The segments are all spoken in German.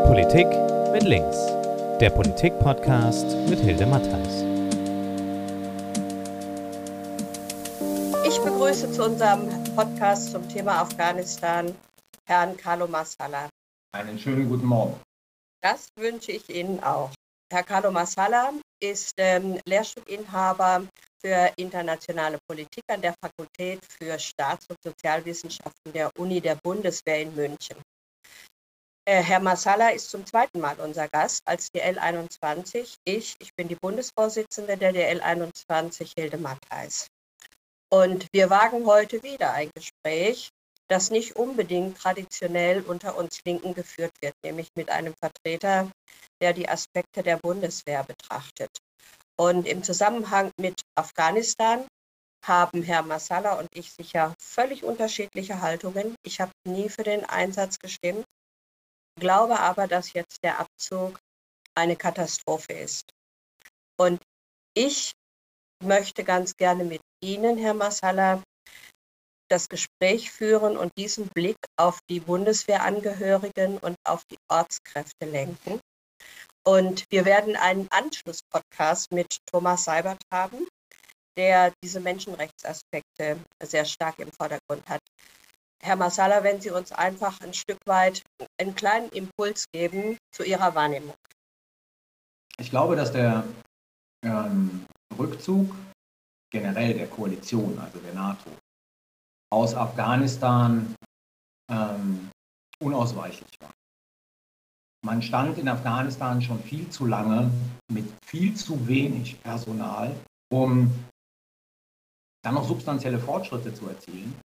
Politik mit links, der Politik-Podcast mit Hilde Mattheis. Ich begrüße zu unserem Podcast zum Thema Afghanistan Herrn Carlo Marsala. Einen schönen guten Morgen. Das wünsche ich Ihnen auch. Herr Carlo Marsala ist Lehrstuhlinhaber für internationale Politik an der Fakultät für Staats- und Sozialwissenschaften der Uni der Bundeswehr in München. Herr Marsala ist zum zweiten Mal unser Gast als DL21. Ich bin die Bundesvorsitzende der DL21, Hilde Mattheis. Und wir wagen heute wieder ein Gespräch, das nicht unbedingt traditionell unter uns Linken geführt wird, nämlich mit einem Vertreter, der die Aspekte der Bundeswehr betrachtet. Und im Zusammenhang mit Afghanistan haben Herr Marsala und ich sicher völlig unterschiedliche Haltungen. Ich habe nie für den Einsatz gestimmt, glaube aber, dass jetzt der Abzug eine Katastrophe ist. Und ich möchte ganz gerne mit Ihnen, Herr Marsala, das Gespräch führen und diesen Blick auf die Bundeswehrangehörigen und auf die Ortskräfte lenken. Und wir werden einen Anschlusspodcast mit Thomas Seibert haben, der diese Menschenrechtsaspekte sehr stark im Vordergrund hat. Herr Marsala, wenn Sie uns einfach ein Stück weit einen kleinen Impuls geben zu Ihrer Wahrnehmung. Ich glaube, dass der Rückzug generell der Koalition, also der NATO, aus Afghanistan unausweichlich war. Man stand in Afghanistan schon viel zu lange mit viel zu wenig Personal, um dann noch substanzielle Fortschritte zu erzielen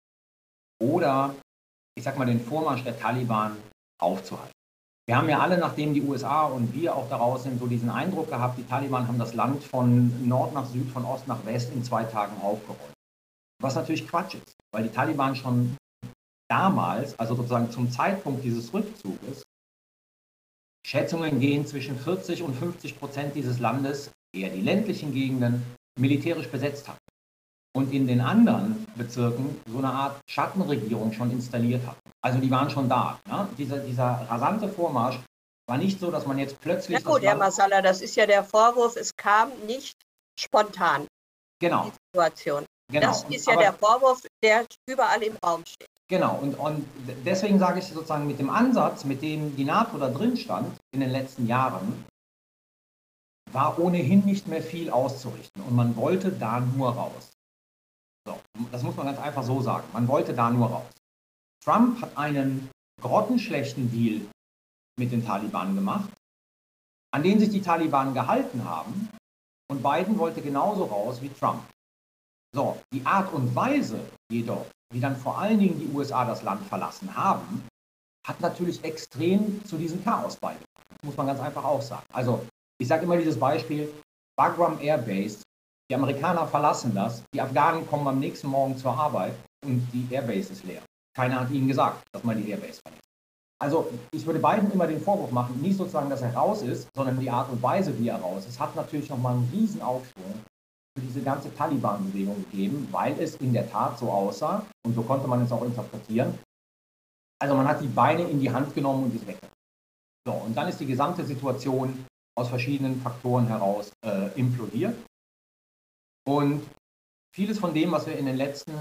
oder, ich sag mal, den Vormarsch der Taliban aufzuhalten. Wir haben ja alle, nachdem die USA und wir auch daraus sind, so diesen Eindruck gehabt, die Taliban haben das Land von Nord nach Süd, von Ost nach West in 2 Tagen aufgerollt. Was natürlich Quatsch ist, weil die Taliban schon damals, also sozusagen zum Zeitpunkt dieses Rückzuges, Schätzungen gehen zwischen 40% und 50% dieses Landes, eher die ländlichen Gegenden, militärisch besetzt haben. Und in den anderen Bezirken so eine Art Schattenregierung schon installiert hat. Also die waren schon da. Ne? Dieser rasante Vormarsch war nicht so, dass man jetzt plötzlich... Na gut, Herr Marsala, das ist ja der Vorwurf, es kam nicht spontan. Genau. Die Situation. Genau. Das ist ja der Vorwurf, der überall im Raum steht. Genau, und deswegen sage ich sozusagen mit dem Ansatz, mit dem die NATO da drin stand in den letzten Jahren, war ohnehin nicht mehr viel auszurichten und man wollte da nur raus. So, das muss man ganz einfach so sagen, man wollte da nur raus. Trump hat einen grottenschlechten Deal mit den Taliban gemacht, an den sich die Taliban gehalten haben und Biden wollte genauso raus wie Trump. So, die Art und Weise jedoch, wie dann vor allen Dingen die USA das Land verlassen haben, hat natürlich extrem zu diesem Chaos beigetragen. Das muss man ganz einfach auch sagen. Also, ich sage immer dieses Beispiel, Bagram Air Base, die Amerikaner verlassen das, die Afghanen kommen am nächsten Morgen zur Arbeit und die Airbase ist leer. Keiner hat ihnen gesagt, dass man die Airbase verlässt. Also, ich würde Biden immer den Vorwurf machen, nicht sozusagen, dass er raus ist, sondern die Art und Weise, wie er raus ist, hat natürlich nochmal einen riesen Aufschwung für diese ganze Taliban-Bewegung gegeben, weil es in der Tat so aussah, und so konnte man es auch interpretieren, also man hat die Beine in die Hand genommen und ist weg. So, und dann ist die gesamte Situation aus verschiedenen Faktoren heraus implodiert. Und vieles von dem, was wir in den letzten,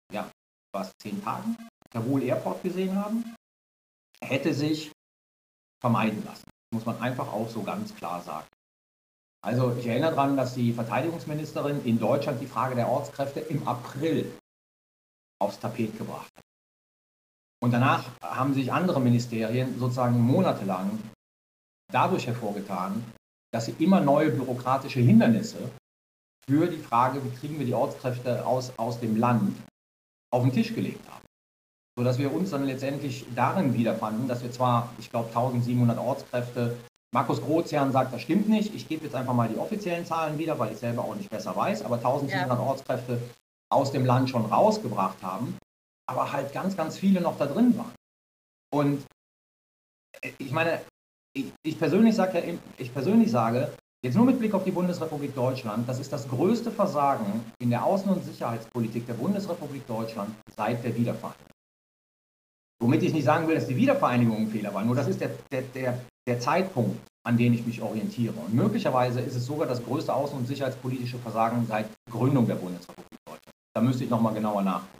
10 Tagen Kabul Airport gesehen haben, hätte sich vermeiden lassen. Das muss man einfach auch so ganz klar sagen. Also ich erinnere daran, dass die Verteidigungsministerin in Deutschland die Frage der Ortskräfte im April aufs Tapet gebracht hat. Und danach haben sich andere Ministerien sozusagen monatelang dadurch hervorgetan, dass sie immer neue bürokratische Hindernisse für die Frage, wie kriegen wir die Ortskräfte aus dem Land, auf den Tisch gelegt haben. Sodass wir uns dann letztendlich darin wiederfanden, dass wir zwar, ich glaube, 1700 Ortskräfte, Markus Grozian sagt, das stimmt nicht, ich gebe jetzt einfach mal die offiziellen Zahlen wieder, weil ich selber auch nicht besser weiß, aber 1700 Ortskräfte aus dem Land schon rausgebracht haben, aber halt ganz, ganz viele noch da drin waren. Und ich meine, ich persönlich sage, jetzt nur mit Blick auf die Bundesrepublik Deutschland, das ist das größte Versagen in der Außen- und Sicherheitspolitik der Bundesrepublik Deutschland seit der Wiedervereinigung. Womit ich nicht sagen will, dass die Wiedervereinigung ein Fehler war, nur das ist der Zeitpunkt, an den ich mich orientiere. Und möglicherweise ist es sogar das größte außen- und sicherheitspolitische Versagen seit Gründung der Bundesrepublik Deutschland. Da müsste ich nochmal genauer nachdenken.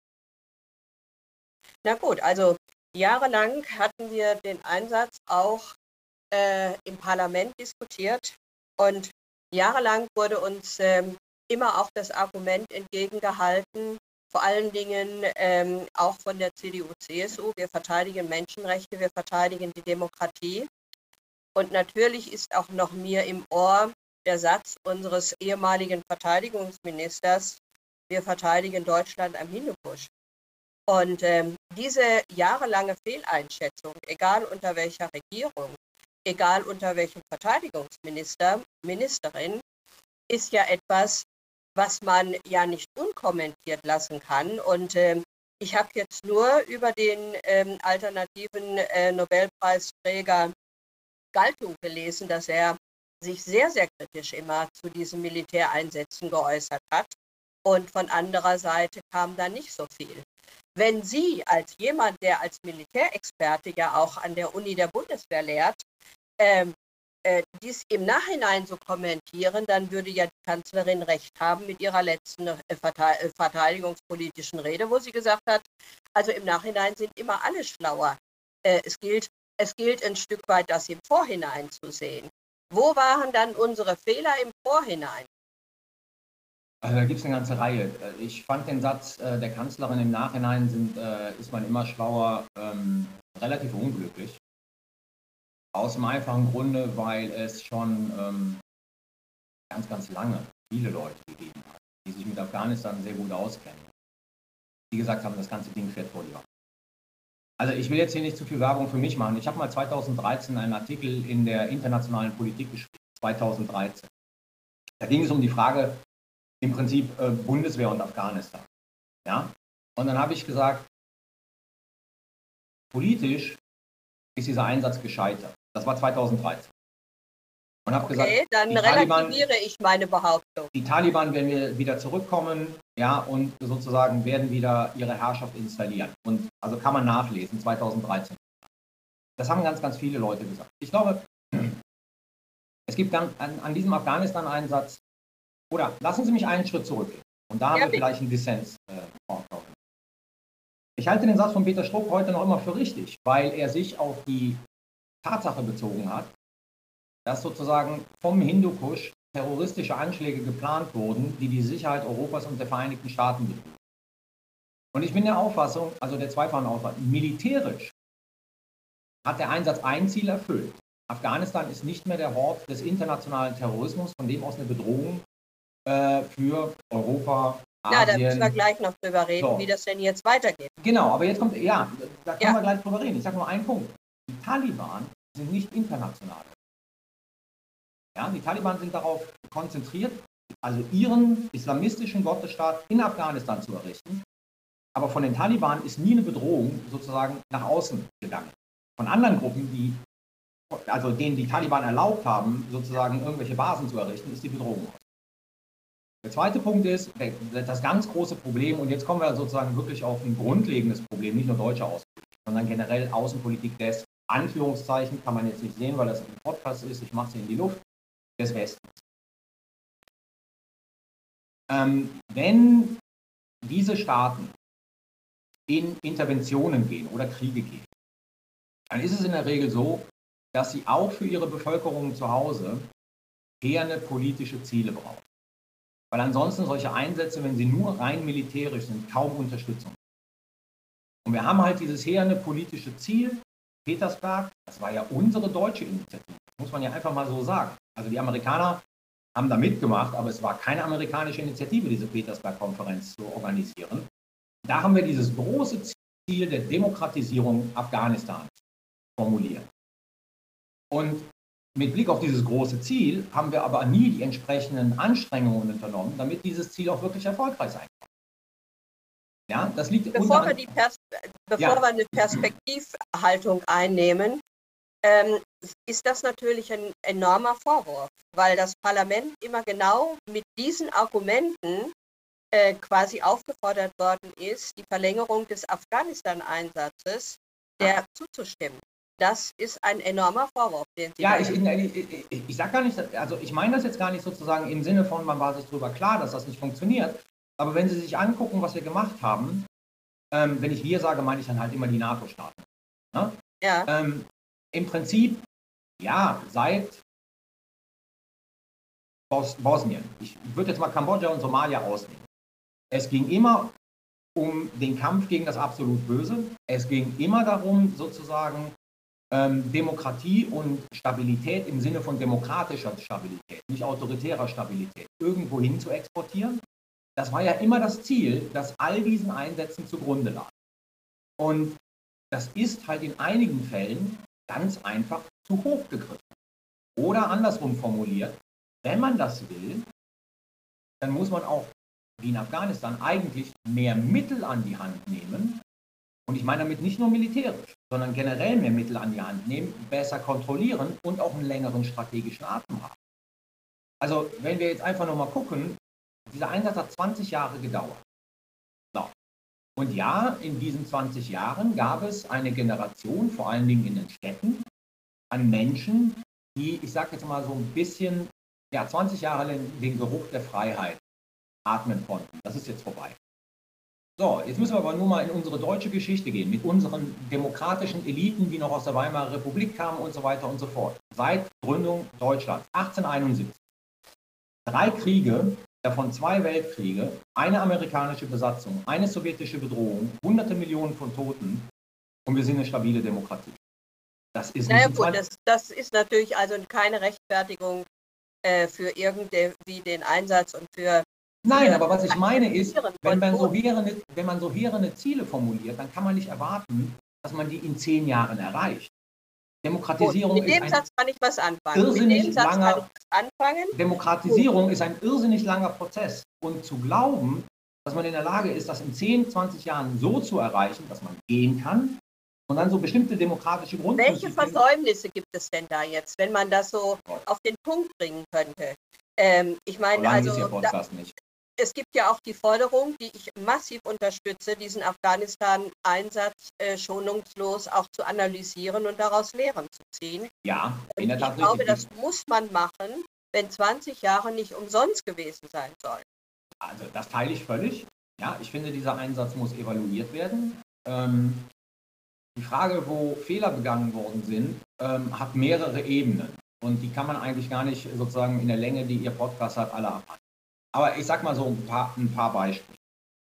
Na gut, also jahrelang hatten wir den Einsatz auch im Parlament diskutiert und jahrelang wurde uns immer auch das Argument entgegengehalten, vor allen Dingen auch von der CDU, CSU, wir verteidigen Menschenrechte, wir verteidigen die Demokratie. Und natürlich ist auch noch mir im Ohr der Satz unseres ehemaligen Verteidigungsministers, wir verteidigen Deutschland am Hindukusch. Und diese jahrelange Fehleinschätzung, egal unter welcher Regierung, egal unter welchem Verteidigungsminister, Ministerin, ist ja etwas, was man ja nicht unkommentiert lassen kann. Und ich habe jetzt nur über den alternativen Nobelpreisträger Galtung gelesen, dass er sich sehr, sehr kritisch immer zu diesen Militäreinsätzen geäußert hat. Und von anderer Seite kam da nicht so viel. Wenn Sie als jemand, der als Militärexperte ja auch an der Uni der Bundeswehr lehrt, dies im Nachhinein so kommentieren, dann würde ja die Kanzlerin recht haben mit ihrer letzten verteidigungspolitischen Rede, wo sie gesagt hat, also im Nachhinein sind immer alle schlauer. Es gilt ein Stück weit, das im Vorhinein zu sehen. Wo waren dann unsere Fehler im Vorhinein? Also da gibt es eine ganze Reihe. Ich fand den Satz der Kanzlerin im Nachhinein ist man immer schlauer, relativ unglücklich. Aus dem einfachen Grunde, weil es schon ganz, ganz lange viele Leute gegeben hat, die sich mit Afghanistan sehr gut auskennen. Die gesagt haben, das ganze Ding fährt vor die Wand. Also ich will jetzt hier nicht zu viel Werbung für mich machen. Ich habe mal 2013 einen Artikel in der internationalen Politik geschrieben, 2013. Da ging es um die Frage, im Prinzip Bundeswehr und Afghanistan. Ja? Und dann habe ich gesagt, politisch ist dieser Einsatz gescheitert. Das war 2013. Und habe gesagt, dann relativiere ich meine Behauptung. Die Taliban werden wieder zurückkommen, ja, und sozusagen werden wieder ihre Herrschaft installieren. Und also kann man nachlesen, 2013. Das haben ganz, ganz viele Leute gesagt. Ich glaube, es gibt an diesem Afghanistan-Einsatz, oder lassen Sie mich einen Schritt zurückgehen. Und da haben wir vielleicht einen Dissens. Ich halte den Satz von Peter Struck heute noch immer für richtig, weil er sich auf die Tatsache bezogen hat, dass sozusagen vom Hindukusch terroristische Anschläge geplant wurden, die die Sicherheit Europas und der Vereinigten Staaten bedrohen. Und ich bin der Auffassung, also der zweifachen Auffassung, militärisch hat der Einsatz ein Ziel erfüllt. Afghanistan ist nicht mehr der Hort des internationalen Terrorismus, von dem aus eine Bedrohung für Europa, Asien. Da müssen wir gleich noch drüber reden, wie das denn jetzt weitergeht. Genau, aber jetzt kommt, ja, da können wir gleich drüber reden. Ich sage nur einen Punkt. Die Taliban sind nicht international. Ja, die Taliban sind darauf konzentriert, also ihren islamistischen Gottesstaat in Afghanistan zu errichten. Aber von den Taliban ist nie eine Bedrohung sozusagen nach außen gegangen. Von anderen Gruppen, denen die Taliban erlaubt haben, sozusagen irgendwelche Basen zu errichten, ist die Bedrohung aus. Der zweite Punkt ist, das ganz große Problem, und jetzt kommen wir sozusagen wirklich auf ein grundlegendes Problem, nicht nur deutsche Außenpolitik, sondern generell Außenpolitik des, Anführungszeichen, kann man jetzt nicht sehen, weil das ein Podcast ist, ich mache sie in die Luft, des Westens. Wenn diese Staaten in Interventionen gehen oder Kriege gehen, dann ist es in der Regel so, dass sie auch für ihre Bevölkerung zu Hause ferne politische Ziele brauchen. Weil ansonsten solche Einsätze, wenn sie nur rein militärisch sind, kaum Unterstützung. Und wir haben halt dieses heherne politische Ziel, Petersberg, das war ja unsere deutsche Initiative, das muss man ja einfach mal so sagen. Also die Amerikaner haben da mitgemacht, aber es war keine amerikanische Initiative, diese Petersberg-Konferenz zu organisieren. Da haben wir dieses große Ziel der Demokratisierung Afghanistans formuliert. Und mit Blick auf dieses große Ziel haben wir aber nie die entsprechenden Anstrengungen unternommen, damit dieses Ziel auch wirklich erfolgreich sein kann. Ja, das liegt bevor wir eine Perspektivhaltung einnehmen, ist das natürlich ein enormer Vorwurf, weil das Parlament immer genau mit diesen Argumenten quasi aufgefordert worden ist, die Verlängerung des Afghanistan-Einsatzes zuzustimmen. Das ist ein enormer Vorwurf, den Sie ja, ich sage gar nicht, also ich meine das jetzt gar nicht sozusagen im Sinne von, man war sich darüber klar, dass das nicht funktioniert. Aber wenn Sie sich angucken, was wir gemacht haben, wenn ich wir sage, meine ich dann halt immer die NATO-Staaten. Ne? Ja. Im Prinzip, ja, seit Bosnien, ich würde jetzt mal Kambodscha und Somalia ausnehmen. Es ging immer um den Kampf gegen das absolut Böse. Es ging immer darum, sozusagen Demokratie und Stabilität im Sinne von demokratischer Stabilität, nicht autoritärer Stabilität, irgendwo hin zu exportieren. Das war ja immer das Ziel, das all diesen Einsätzen zugrunde lag. Und das ist halt in einigen Fällen ganz einfach zu hoch gegriffen. Oder andersrum formuliert, wenn man das will, dann muss man auch, wie in Afghanistan, eigentlich mehr Mittel an die Hand nehmen. Und ich meine damit nicht nur militärisch, sondern generell mehr Mittel an die Hand nehmen, besser kontrollieren und auch einen längeren strategischen Atem haben. Also wenn wir jetzt einfach nur mal gucken, dieser Einsatz hat 20 Jahre gedauert. So. Und ja, in diesen 20 Jahren gab es eine Generation, vor allen Dingen in den Städten, an Menschen, die, ich sage jetzt mal so ein bisschen, ja, 20 Jahre lang den Geruch der Freiheit atmen konnten. Das ist jetzt vorbei. So, jetzt müssen wir aber nur mal in unsere deutsche Geschichte gehen, mit unseren demokratischen Eliten, die noch aus der Weimarer Republik kamen und so weiter und so fort. Seit Gründung Deutschlands, 1871. 3 Kriege, davon 2 Weltkriege, eine amerikanische Besatzung, eine sowjetische Bedrohung, hunderte Millionen von Toten und wir sind eine stabile Demokratie. Das ist naja gut, das ist natürlich also keine Rechtfertigung für irgendwie den Einsatz und für... Nein, aber was ich meine ist, wenn man so hehre Ziele formuliert, dann kann man nicht erwarten, dass man die in 10 Jahren erreicht. Demokratisierung mit dem Satz kann ich was anfangen. Demokratisierung ist ein irrsinnig langer Prozess. Und zu glauben, dass man in der Lage ist, das in 10, 20 Jahren so zu erreichen, dass man gehen kann und dann so bestimmte demokratische Grundprinzipien... Welche Versäumnisse gibt es denn da jetzt, wenn man das so auf den Punkt bringen könnte? Ich meine, also... Es gibt ja auch die Forderung, die ich massiv unterstütze, diesen Afghanistan-Einsatz schonungslos auch zu analysieren und daraus Lehren zu ziehen. Ja, in der Tat. Ich glaube, das muss man machen, wenn 20 Jahre nicht umsonst gewesen sein sollen. Also das teile ich völlig. Ja, ich finde, dieser Einsatz muss evaluiert werden. Die Frage, wo Fehler begangen worden sind, hat mehrere Ebenen. Und die kann man eigentlich gar nicht sozusagen in der Länge, die Ihr Podcast hat, alle abhandeln. Aber ich sag mal so ein paar Beispiele.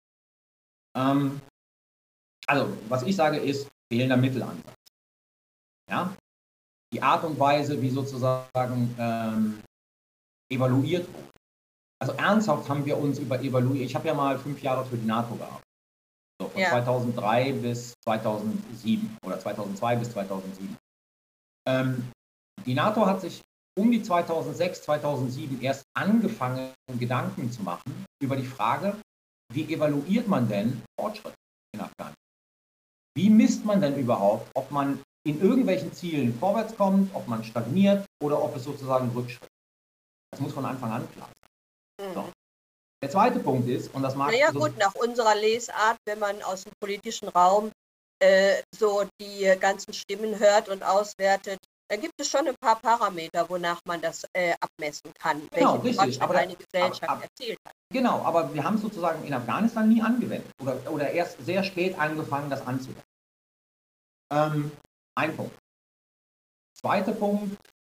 Also, was ich sage, ist fehlender Mittelansatz. Ja? Die Art und Weise, wie sozusagen evaluiert wurde. Also ernsthaft haben wir uns über evaluiert. Ich habe ja mal 5 Jahre für die NATO gearbeitet. So, von 2003 bis 2007 oder 2002 bis 2007. Die NATO hat sich um die 2006, 2007 erst angefangen, Gedanken zu machen über die Frage, wie evaluiert man denn Fortschritt in Afghanistan? Wie misst man denn überhaupt, ob man in irgendwelchen Zielen vorwärts kommt, ob man stagniert oder ob es sozusagen Rückschritt ist? Das muss von Anfang an klar sein. So. Der zweite Punkt ist, und das mag... Naja gut, nach unserer Lesart, wenn man aus dem politischen Raum so die ganzen Stimmen hört und auswertet, dann gibt es schon ein paar Parameter, wonach man das abmessen kann, genau, welche Fortschritt eine Gesellschaft erzielt hat. Genau, aber wir haben es sozusagen in Afghanistan nie angewendet oder erst sehr spät angefangen, das anzuwenden. Ein Punkt. Zweiter Punkt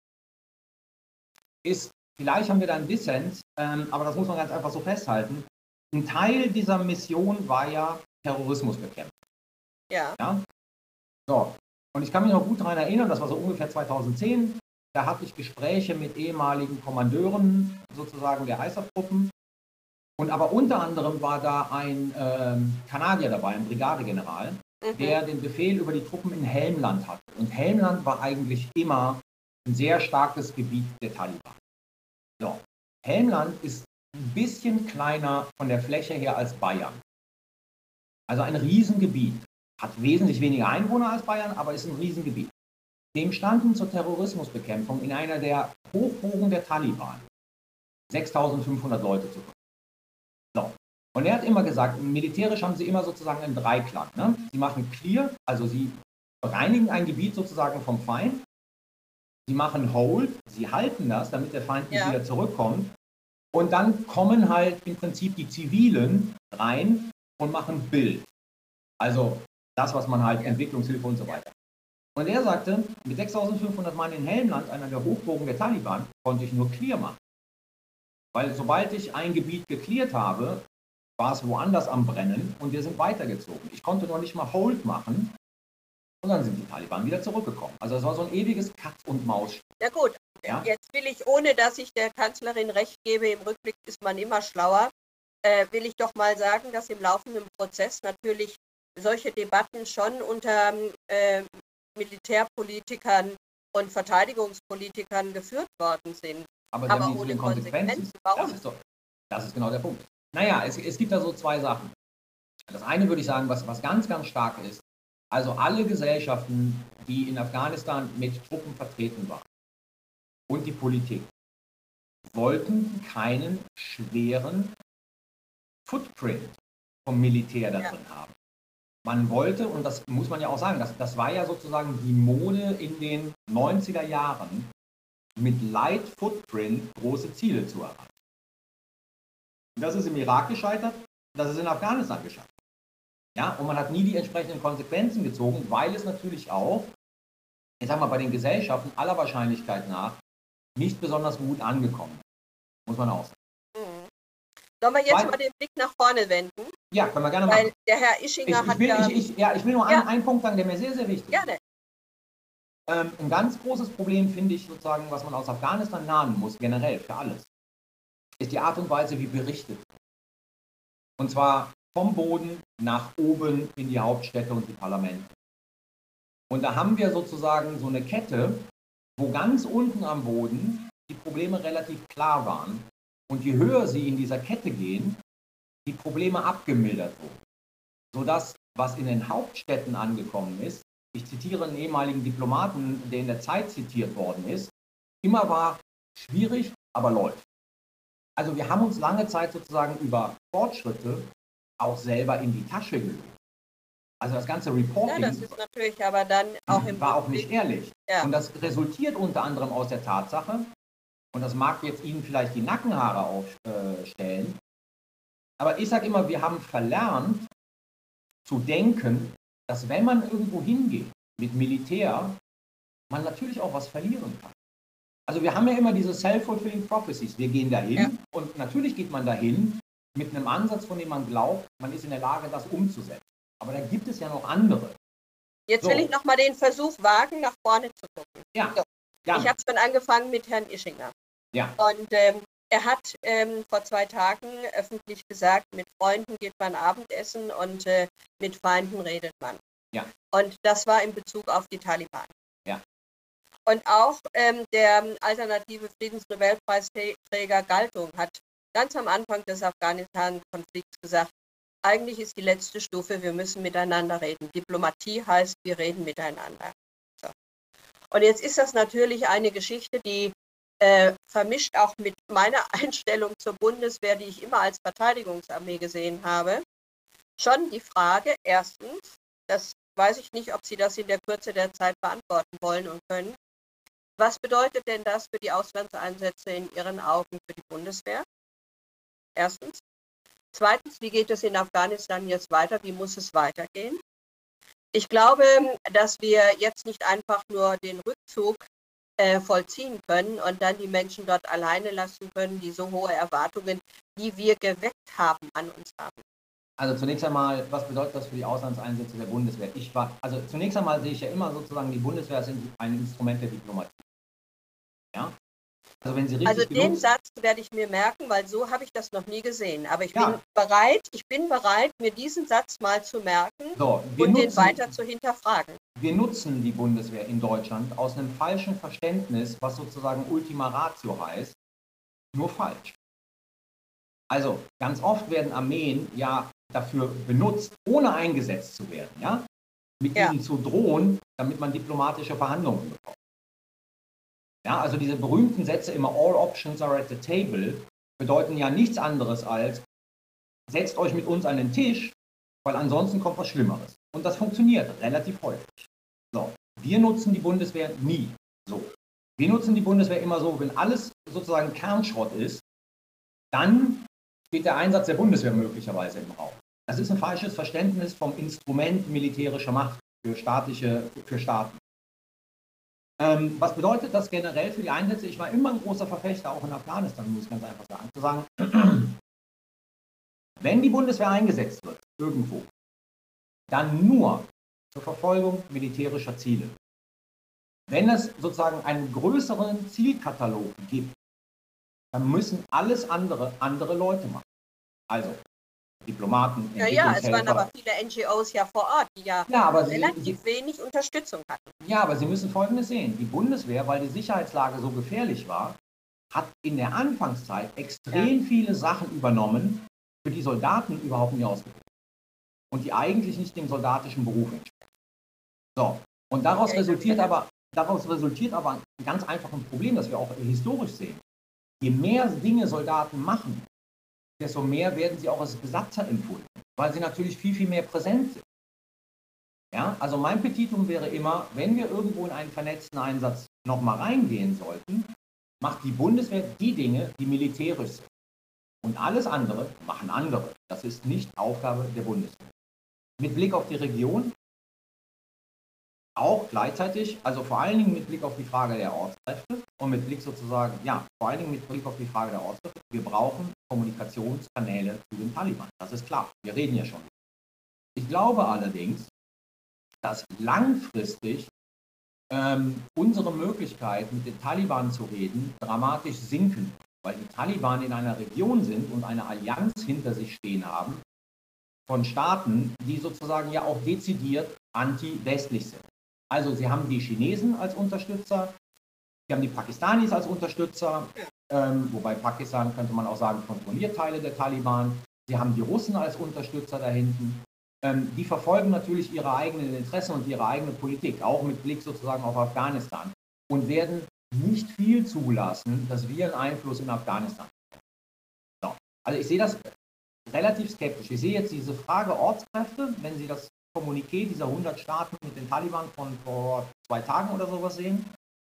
ist, vielleicht haben wir da einen Dissens, aber das muss man ganz einfach so festhalten. Ein Teil dieser Mission war ja Terrorismusbekämpfung. Ja. So. Und ich kann mich noch gut daran erinnern, das war so ungefähr 2010, da hatte ich Gespräche mit ehemaligen Kommandeuren sozusagen der ISAF-Truppen. Und aber unter anderem war da ein Kanadier dabei, ein Brigadegeneral, der den Befehl über die Truppen in Helmland hatte. Und Helmland war eigentlich immer ein sehr starkes Gebiet der Taliban. So. Helmland ist ein bisschen kleiner von der Fläche her als Bayern. Also ein Riesengebiet. Hat wesentlich weniger Einwohner als Bayern, aber ist ein Riesengebiet. Dem standen zur Terrorismusbekämpfung in einer der Hochburgen der Taliban 6.500 Leute zur Verfügung. So. Und er hat immer gesagt, militärisch haben sie immer sozusagen einen Dreiklang. Ne? Sie machen Clear, also sie bereinigen ein Gebiet sozusagen vom Feind. Sie machen Hold, sie halten das, damit der Feind nicht wieder zurückkommt. Und dann kommen halt im Prinzip die Zivilen rein und machen Bild. Also das, was man halt Entwicklungshilfe und so weiter. Und er sagte, mit 6.500 Mann in Helmland, einer der Hochburgen der Taliban, konnte ich nur Clear machen. Weil sobald ich ein Gebiet gecleart habe, war es woanders am Brennen und wir sind weitergezogen. Ich konnte noch nicht mal Hold machen und dann sind die Taliban wieder zurückgekommen. Also es war so ein ewiges Katz-und-Maus-Spiel. Ja gut, Ja? jetzt will ich, ohne dass ich der Kanzlerin recht gebe, im Rückblick ist man immer schlauer, will ich doch mal sagen, dass im laufenden Prozess natürlich solche Debatten schon unter Militärpolitikern und Verteidigungspolitikern geführt worden sind. Aber Aber ohne ohne Konsequenzen. Warum? Das ist genau der Punkt. Naja, es gibt da so zwei Sachen. Das eine würde ich sagen, was ganz, ganz stark ist, also alle Gesellschaften, die in Afghanistan mit Truppen vertreten waren und die Politik, wollten keinen schweren Footprint vom Militär da drin haben. Man wollte, und das muss man ja auch sagen, das war ja sozusagen die Mode in den 90er Jahren, mit Light Footprint große Ziele zu erreichen. Das ist im Irak gescheitert, das ist in Afghanistan gescheitert. Ja, und man hat nie die entsprechenden Konsequenzen gezogen, weil es natürlich auch, ich sag mal, bei den Gesellschaften aller Wahrscheinlichkeit nach nicht besonders gut angekommen ist. Muss man auch sagen. Sollen wir jetzt mal den Blick nach vorne wenden? Ja, können wir gerne machen. Weil der Herr Ischinger hat ich will nur einen Punkt sagen, der mir sehr, sehr wichtig ist. Gerne. Ein ganz großes Problem, finde ich sozusagen, was man aus Afghanistan lernen muss, generell für alles, ist die Art und Weise, wie berichtet wird. Und zwar vom Boden nach oben in die Hauptstädte und die Parlamente. Und da haben wir sozusagen so eine Kette, wo ganz unten am Boden die Probleme relativ klar waren. Und je höher sie in dieser Kette gehen, die Probleme abgemildert wurden. Sodass, was in den Hauptstädten angekommen ist, ich zitiere einen ehemaligen Diplomaten, der in der Zeit zitiert worden ist, immer war schwierig, aber läuft. Also wir haben uns lange Zeit sozusagen über Fortschritte auch selber in die Tasche gelegt. Also das ganze Reporting das ist natürlich aber dann auch im war auch nicht ehrlich. Ja. Und das resultiert unter anderem aus der Tatsache, und das mag jetzt Ihnen vielleicht die Nackenhaare aufstellen, aber ich sage immer, wir haben verlernt zu denken, dass wenn man irgendwo hingeht mit Militär, man natürlich auch was verlieren kann. Also wir haben ja immer diese self-fulfilling prophecies. Wir gehen dahin und natürlich geht man dahin mit einem Ansatz, von dem man glaubt, man ist in der Lage, das umzusetzen. Aber da gibt es ja noch andere. Jetzt will ich noch mal den Versuch wagen, nach vorne zu gucken. Ja. So. Ja. Ich habe schon angefangen mit Herrn Ischinger. Ja. Und er hat vor 2 Tagen öffentlich gesagt, mit Freunden geht man Abendessen und mit Feinden redet man. Ja. Und das war in Bezug auf die Taliban. Ja. Und auch der alternative Friedensnobelpreisträger Galtung hat ganz am Anfang des Afghanistan-Konflikts gesagt, eigentlich ist die letzte Stufe, wir müssen miteinander reden. Diplomatie heißt, wir reden miteinander. So. Und jetzt ist das natürlich eine Geschichte, die vermischt auch mit meiner Einstellung zur Bundeswehr, die ich immer als Verteidigungsarmee gesehen habe, schon die Frage, erstens, das weiß ich nicht, ob Sie das in der Kürze der Zeit beantworten wollen und können, was bedeutet denn das für die Auslandseinsätze in Ihren Augen für die Bundeswehr? Erstens. Zweitens, wie geht es in Afghanistan jetzt weiter? Wie muss es weitergehen? Ich glaube, dass wir jetzt nicht einfach nur den Rückzug vollziehen können und dann die Menschen dort alleine lassen können, die so hohe Erwartungen, die wir geweckt haben, an uns haben. Also zunächst einmal, was bedeutet das für die Auslandseinsätze der Bundeswehr? Also zunächst einmal sehe ich ja immer sozusagen die Bundeswehr als ein Instrument der Diplomatie. Ja? Also wenn sie richtig den Satz werde ich mir merken, weil so habe ich das noch nie gesehen. Aber ich bin bereit, mir diesen Satz mal zu merken und den weiter zu hinterfragen. Wir nutzen die Bundeswehr in Deutschland aus einem falschen Verständnis, was sozusagen Ultima Ratio heißt, nur falsch. Also ganz oft werden Armeen ja dafür benutzt, ohne eingesetzt zu werden, ja, mit ihnen zu drohen, damit man diplomatische Verhandlungen bekommt. Ja, also diese berühmten Sätze immer, all options are at the table, bedeuten ja nichts anderes als, setzt euch mit uns an den Tisch, weil ansonsten kommt was Schlimmeres. Und das funktioniert relativ häufig. So, wir nutzen die Bundeswehr nie so. Wir nutzen die Bundeswehr immer so, wenn alles sozusagen Kernschrott ist, dann steht der Einsatz der Bundeswehr möglicherweise im Raum. Das ist ein falsches Verständnis vom Instrument militärischer Macht für Staaten. Was bedeutet das generell für die Einsätze? Ich war immer ein großer Verfechter, auch in Afghanistan, muss ich ganz einfach sagen, zu sagen, wenn die Bundeswehr eingesetzt wird, irgendwo, dann nur zur Verfolgung militärischer Ziele. Wenn es sozusagen einen größeren Zielkatalog gibt, dann müssen alles andere Leute machen. Also Diplomaten, Ja, es waren aber viele NGOs ja vor Ort, die relativ wenig Unterstützung hatten. Ja, aber Sie müssen Folgendes sehen. Die Bundeswehr, weil die Sicherheitslage so gefährlich war, hat in der Anfangszeit extrem viele Sachen übernommen, für die Soldaten überhaupt nicht ausgebildet sind und die eigentlich nicht dem soldatischen Beruf entsprechen. So, und daraus resultiert aber ein ganz einfaches Problem, das wir auch historisch sehen. Je mehr Dinge Soldaten machen, desto mehr werden sie auch als Besatzer empfunden, weil sie natürlich viel, viel mehr präsent sind. Ja, also mein Petitum wäre immer, wenn wir irgendwo in einen vernetzten Einsatz nochmal reingehen sollten, macht die Bundeswehr die Dinge, die militärisch sind. Und alles andere machen andere. Das ist nicht Aufgabe der Bundeswehr. Mit Blick auf die Region, auch gleichzeitig, also vor allen Dingen mit Blick auf die Frage der Ortskräfte und mit Blick sozusagen, vor allen Dingen mit Blick auf die Frage der Ortskräfte, wir brauchen Kommunikationskanäle zu den Taliban. Das ist klar, wir reden ja schon. Ich glaube allerdings, dass langfristig unsere Möglichkeit, mit den Taliban zu reden, dramatisch sinken, weil die Taliban in einer Region sind und eine Allianz hinter sich stehen haben von Staaten, die sozusagen ja auch dezidiert anti-westlich sind. Also sie haben die Chinesen als Unterstützer, sie haben die Pakistanis als Unterstützer, wobei Pakistan, könnte man auch sagen, kontrolliert Teile der Taliban. Sie haben die Russen als Unterstützer da hinten. Die verfolgen natürlich ihre eigenen Interessen und ihre eigene Politik, auch mit Blick sozusagen auf Afghanistan, und werden nicht viel zulassen, dass wir einen Einfluss in Afghanistan haben. So. Also ich sehe das relativ skeptisch. Ich sehe jetzt diese Frage Ortskräfte, wenn Sie das Kommuniqué dieser 100 Staaten mit den Taliban von vor 2 Tagen oder sowas sehen.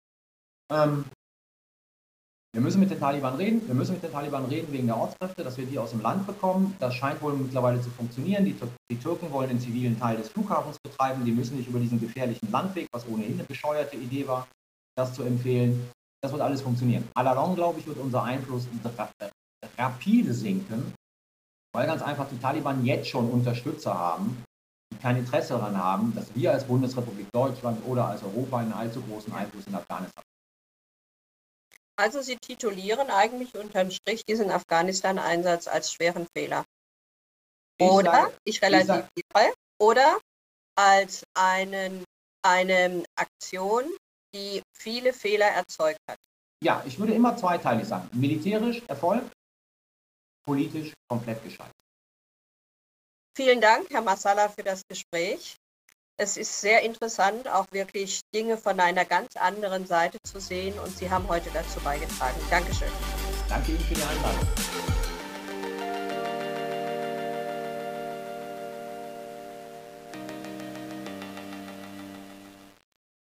Wir müssen mit den Taliban reden. Wir müssen mit den Taliban reden wegen der Ortskräfte, dass wir die aus dem Land bekommen. Das scheint wohl mittlerweile zu funktionieren. Die Türken wollen den zivilen Teil des Flughafens betreiben. Die müssen nicht über diesen gefährlichen Landweg, was ohnehin eine bescheuerte Idee war, das zu empfehlen. Das wird alles funktionieren. À la longue, glaube ich, wird unser Einfluss rapide sinken, weil ganz einfach die Taliban jetzt schon Unterstützer haben, die kein Interesse daran haben, dass wir als Bundesrepublik Deutschland oder als Europa einen allzu großen Einfluss in Afghanistan haben. Also Sie titulieren eigentlich unterm Strich diesen Afghanistan-Einsatz als schweren Fehler. Oder oder als eine Aktion, die viele Fehler erzeugt hat. Ja, ich würde immer zweiteilig sagen. Militärisch Erfolg, politisch komplett gescheitert. Vielen Dank, Herr Massala, für das Gespräch. Es ist sehr interessant, auch wirklich Dinge von einer ganz anderen Seite zu sehen, und Sie haben heute dazu beigetragen. Dankeschön. Danke Ihnen für die Einladung.